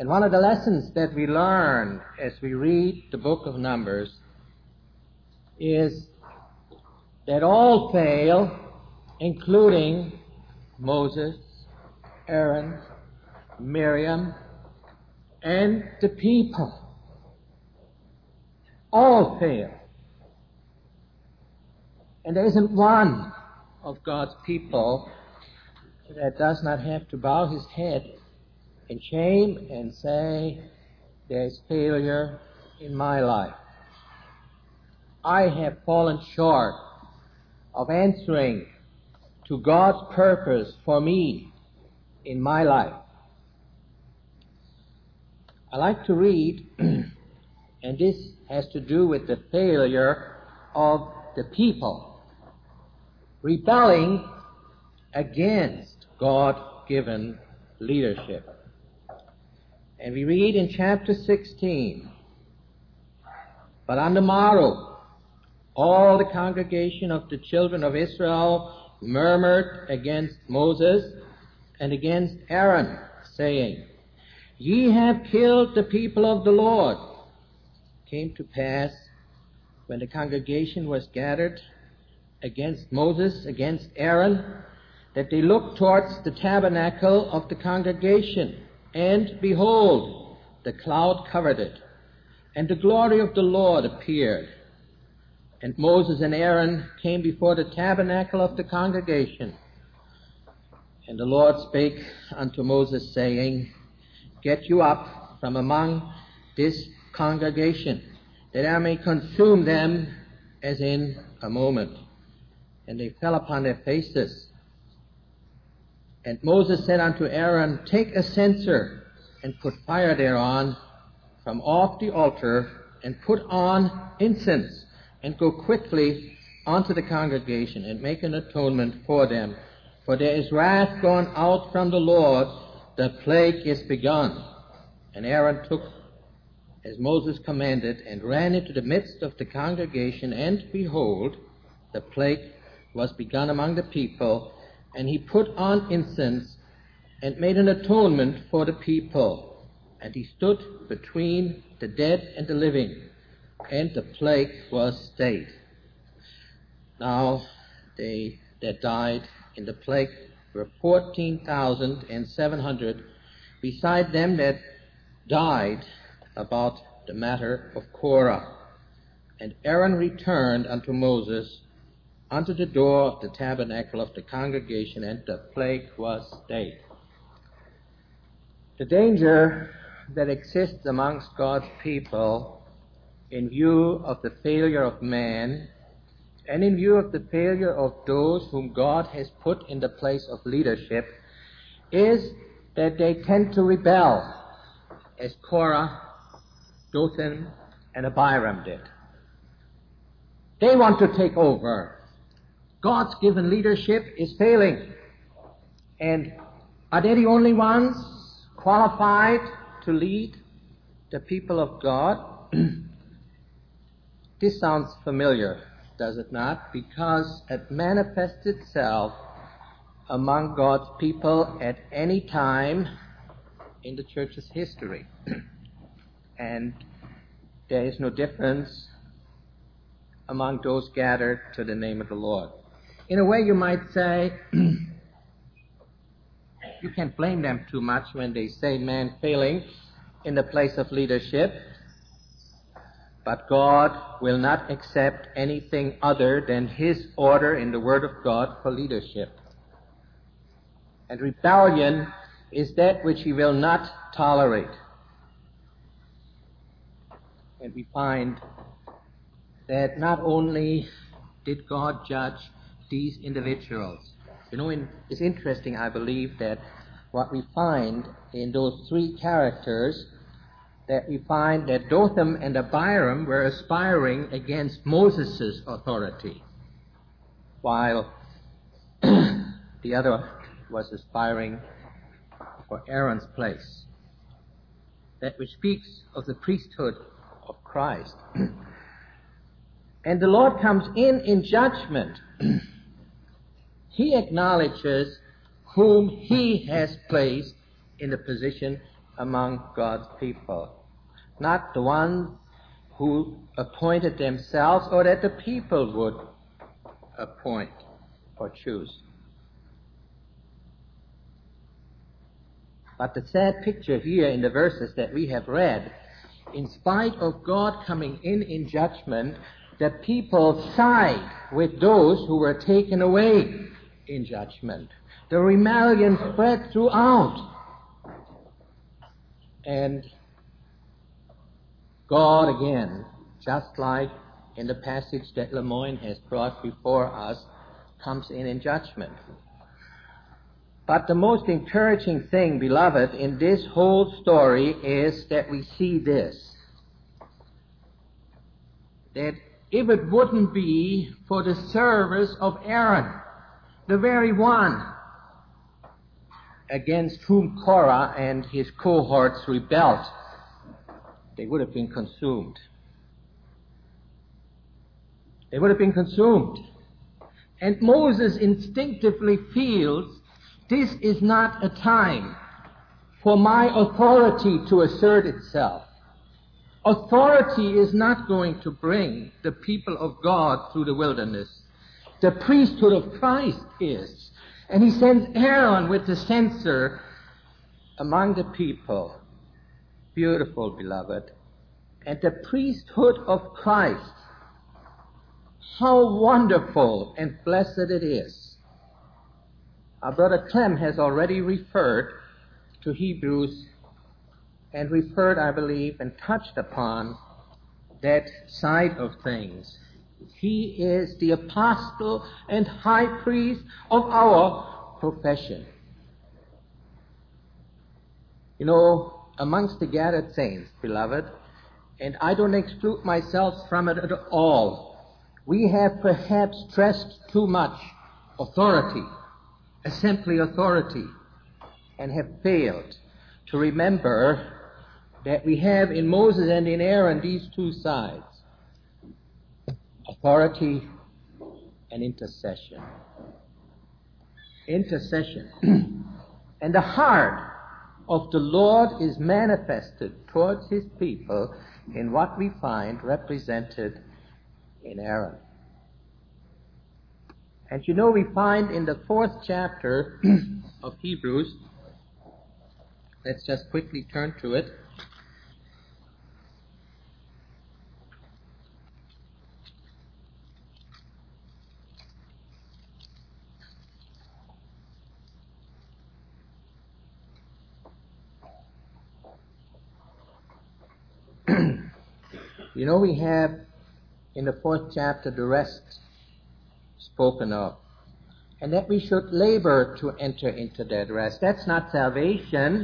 And one of the lessons that we learn as we read the book of Numbers is that all fail, including Moses, Aaron, Miriam, and the people. All fail. And there isn't one of God's people that does not have to bow his head in shame and say, there's failure in my life. I have fallen short of answering to God's purpose for me in my life. I like to read, and this has to do with the failure of the people rebelling against God-given leadership. And we read in chapter sixteen, but on the morrow, all the congregation of the children of Israel murmured against Moses and against Aaron, saying, Ye have killed the people of the Lord. It came to pass, when the congregation was gathered against Moses, against Aaron, that they looked towards the tabernacle of the congregation, and behold, the cloud covered it, and the glory of the Lord appeared. And Moses and Aaron came before the tabernacle of the congregation. And the Lord spake unto Moses, saying, Get you up from among this congregation, that I may consume them as in a moment. And they fell upon their faces. And Moses said unto Aaron, Take a censer, and put fire thereon from off the altar, and put on incense, and go quickly unto the congregation, and make an atonement for them. For there is wrath gone out from the Lord, the plague is begun. And Aaron took as Moses commanded, and ran into the midst of the congregation, and behold, the plague was begun among the people, and he put on incense, and made an atonement for the people. And he stood between the dead and the living, and the plague was stayed. Now they that died in the plague were fourteen thousand and seven hundred, beside them that died about the matter of Korah. And Aaron returned unto Moses unto the door of the tabernacle of the congregation, and the plague was stayed. The danger that exists amongst God's people, in view of the failure of man, and in view of the failure of those whom God has put in the place of leadership, is that they tend to rebel, as Korah, Dathan, and Abiram did. They want to take over. God's given leadership is failing. And are they the only ones qualified to lead the people of God? This sounds familiar, does it not? Because it manifests itself among God's people at any time in the church's history. And there is no difference among those gathered to the name of the Lord. In a way, you might say, you can't blame them too much when they say man failing in the place of leadership, but God will not accept anything other than His order in the Word of God for leadership. And rebellion is that which He will not tolerate. And we find that not only did God judge these individuals. You know, in, it's interesting, I believe, that what we find in those three characters, that we find that Dathan and Abiram were aspiring against Moses' authority, while the other was aspiring for Aaron's place. That which speaks of the priesthood of Christ. And the Lord comes in in judgment. He acknowledges whom He has placed in the position among God's people. Not the ones who appointed themselves or that the people would appoint or choose. But the sad picture here in the verses that we have read, in spite of God coming in in judgment, the people side with those who were taken away in judgment. The rebellion spread throughout. And God again, just like in the passage that Lemoyne has brought before us, comes in in judgment. But the most encouraging thing, beloved, in this whole story is that we see this. That if it wouldn't be for the service of Aaron, the very one against whom Korah and his cohorts rebelled, they would have been consumed. They would have been consumed. And Moses instinctively feels this is not a time for my authority to assert itself. Authority is not going to bring the people of God through the wilderness. The priesthood of Christ is. And he sends Aaron with the censer among the people. Beautiful, beloved. And the priesthood of Christ, how wonderful and blessed it is. Our brother Clem has already referred to Hebrews and referred, I believe, and touched upon that side of things. He is the apostle and high priest of our profession. You know, amongst the gathered saints, beloved, and I don't exclude myself from it at all, we have perhaps stressed too much authority, assembly authority, and have failed to remember that we have in Moses and in Aaron these two sides, authority and intercession. Intercession. And the heart of the Lord is manifested towards his people in what we find represented in Aaron. And you know, we find in the fourth chapter of Hebrews, let's just quickly turn to it. You know, we have in the fourth chapter the rest spoken of, and that we should labor to enter into that rest. That's not salvation.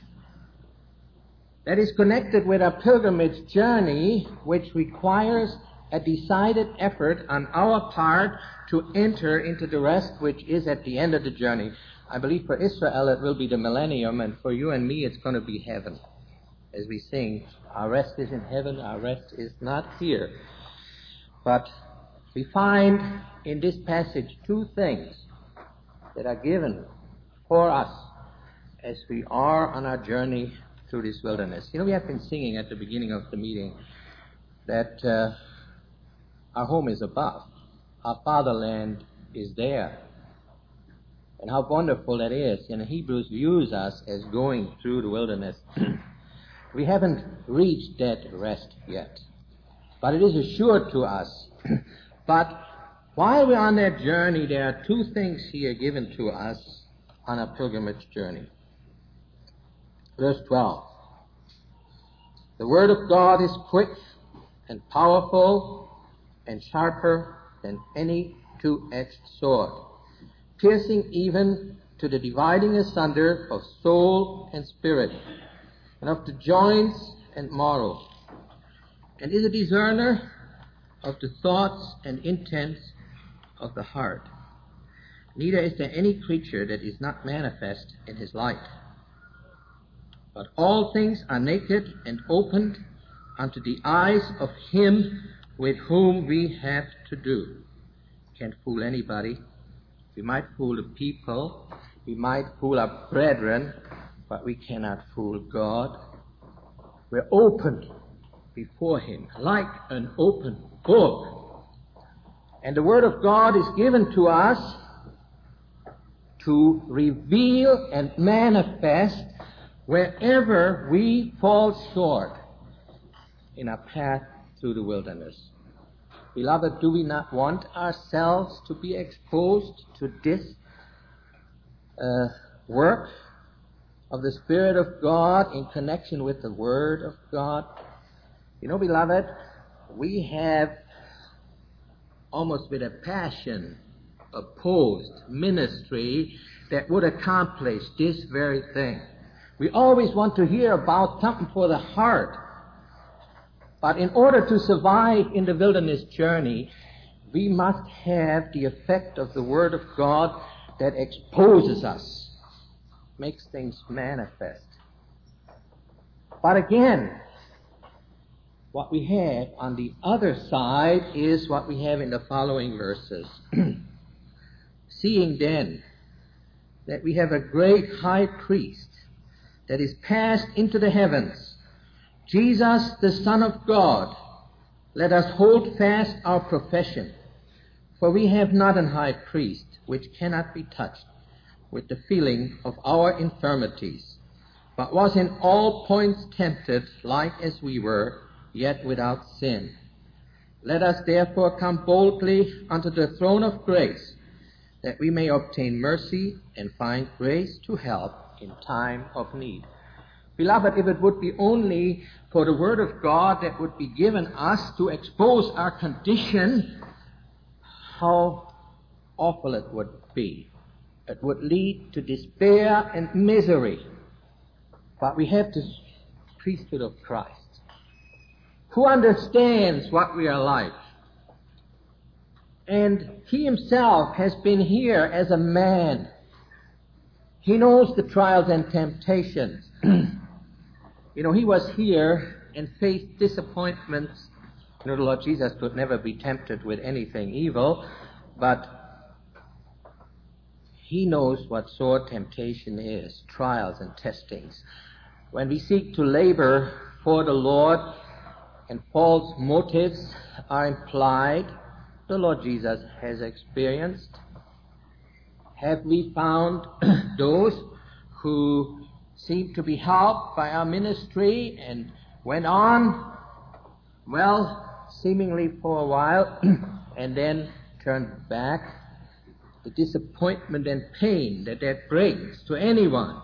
That is connected with a pilgrimage journey which requires a decided effort on our part to enter into the rest which is at the end of the journey. I believe for Israel it will be the millennium, and for you and me it's going to be heaven. As we sing, our rest is in heaven, our rest is not here. But we find in this passage two things that are given for us as we are on our journey through this wilderness. You know, we have been singing at the beginning of the meeting that uh, our home is above, our fatherland is there. And how wonderful that is. And Hebrews views us as going through the wilderness. We haven't reached that rest yet, but it is assured to us. But while we're on that journey, there are two things here given to us on a pilgrimage journey. Verse twelve. The word of God is quick and powerful and sharper than any two-edged sword, piercing even to the dividing asunder of soul and spirit, and of the joints and marrow, and is a discerner of the thoughts and intents of the heart. Neither is there any creature that is not manifest in his light. But all things are naked and opened unto the eyes of him with whom we have to do. Can't fool anybody. We might fool the people. We might fool our brethren. but we cannot fool God. We're open before Him, like an open book. And the Word of God is given to us to reveal and manifest wherever we fall short in our path through the wilderness. Beloved, do we not want ourselves to be exposed to this uh, work of the Spirit of God in connection with the Word of God? You know, beloved, we have almost with a passion opposed ministry that would accomplish this very thing. We always want to hear about something for the heart. But in order to survive in the wilderness journey, we must have the effect of the Word of God that exposes us, makes things manifest. But again, what we have on the other side is what we have in the following verses. Seeing then that we have a great high priest that is passed into the heavens, Jesus, the Son of God, let us hold fast our profession. For we have not an high priest which cannot be touched with the feeling of our infirmities, but was in all points tempted like as we were, yet without sin. Let us therefore come boldly unto the throne of grace, that we may obtain mercy and find grace to help in time of need. Beloved, if it would be only for the Word of God that would be given us to expose our condition, how awful it would be. It would lead to despair and misery. But we have this priesthood of Christ, who understands what we are like. And He Himself has been here as a man. He knows the trials and temptations. You know, He was here and faced disappointments. You know, the Lord Jesus could never be tempted with anything evil, but He knows what sore temptation is, trials and testings. When we seek to labor for the Lord and false motives are implied, the Lord Jesus has experienced. Have we found those who seemed to be helped by our ministry and went on, well, seemingly for a while, and then turned back? The disappointment and pain that that brings to anyone.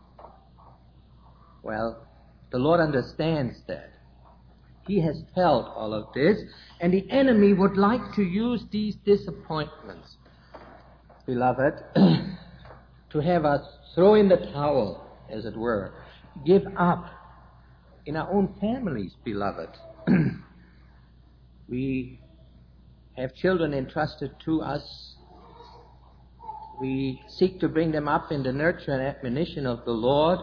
Well, the Lord understands that. He has felt all of this, and the enemy would like to use these disappointments, beloved, to have us throw in the towel, as it were, give up in our own families, beloved. We have children entrusted to us. We seek to bring them up in the nurture and admonition of the Lord.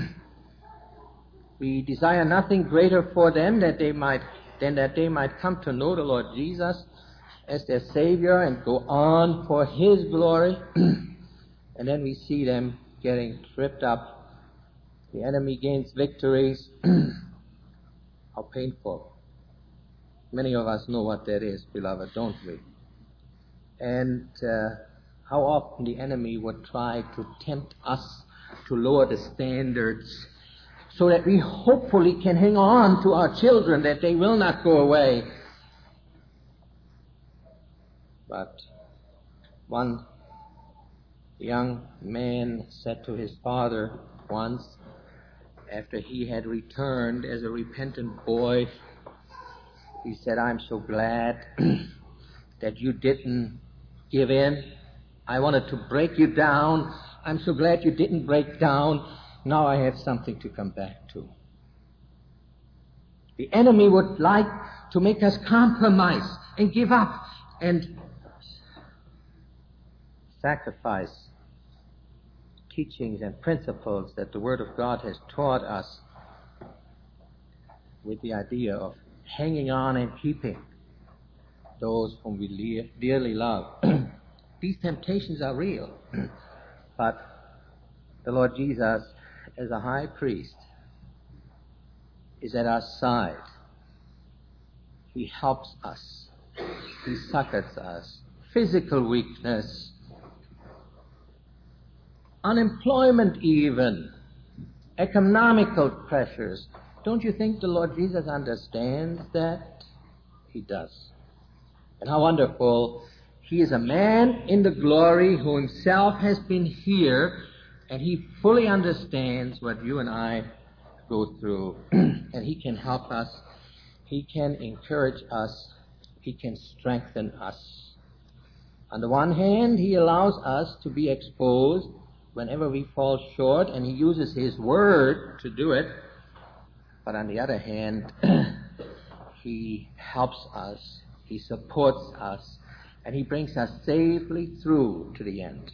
We desire nothing greater for them that they might, than that they might come to know the Lord Jesus as their Savior and go on for His glory. And then we see them getting tripped up. The enemy gains victories. How painful. Many of us know what that is, beloved, don't we? And uh, how often the enemy would try to tempt us to lower the standards so that we hopefully can hang on to our children, that they will not go away. But one young man said to his father once, after he had returned as a repentant boy, he said, "I'm so glad that you didn't give in. I wanted to break you down. I'm so glad you didn't break down. Now I have something to come back to." The enemy would like to make us compromise and give up and sacrifice teachings and principles that the Word of God has taught us with the idea of hanging on and keeping those whom we dearly love. These temptations are real, but the Lord Jesus as a high priest, is at our side. He helps us. He succors us. Physical weakness, unemployment even, economical pressures. Don't you think the Lord Jesus understands that? He does. And how wonderful. He is a man in the glory who himself has been here, and he fully understands what you and I go through. And he can help us. He can encourage us. He can strengthen us. On the one hand, he allows us to be exposed whenever we fall short, and he uses his word to do it. But on the other hand, he helps us, he supports us, and he brings us safely through to the end.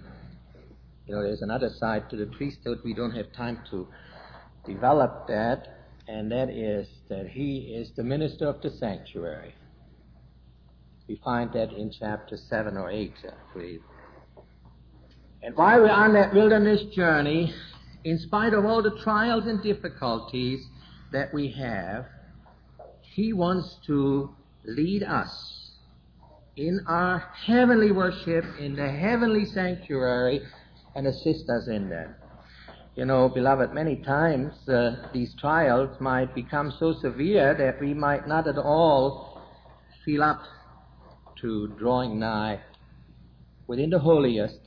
You know, there's another side to the priesthood. We don't have time to develop that, and that is that he is the minister of the sanctuary. We find that in chapter seven or eight, I believe. And while we're on that wilderness journey, in spite of all the trials and difficulties that we have, he wants to lead us in our heavenly worship, in the heavenly sanctuary, and assist us in that. You know, beloved, many times uh, these trials might become so severe that we might not at all feel up to drawing nigh within the holiest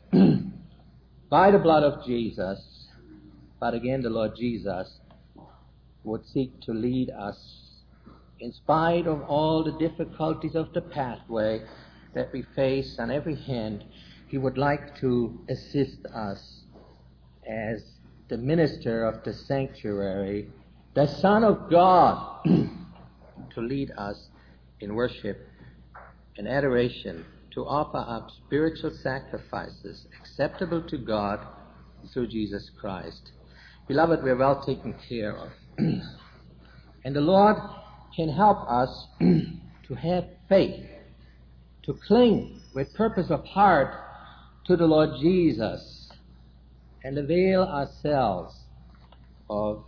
by the blood of Jesus. But again, the Lord Jesus would seek to lead us in spite of all the difficulties of the pathway that we face on every hand. He would like to assist us as the minister of the sanctuary, the Son of God, to lead us in worship and adoration, to offer up spiritual sacrifices acceptable to God through Jesus Christ. Beloved, we are well taken care of. And the Lord can help us to have faith, to cling with purpose of heart to the Lord Jesus, and avail ourselves of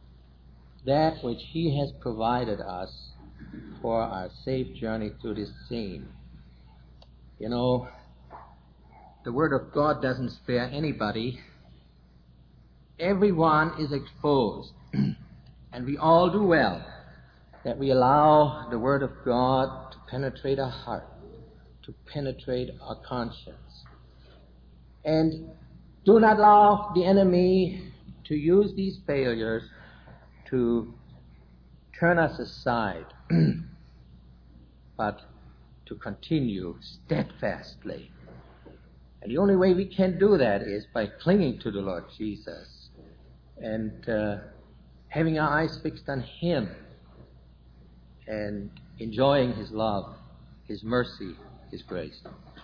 that which he has provided us for our safe journey through this scene. You know, the Word of God doesn't spare anybody. Everyone is exposed. And we all do well that we allow the Word of God to penetrate our heart, to penetrate our conscience. And do not allow the enemy to use these failures to turn us aside, but to continue steadfastly. And the only way we can do that is by clinging to the Lord Jesus and uh, having our eyes fixed on him and enjoying his love, his mercy, his grace.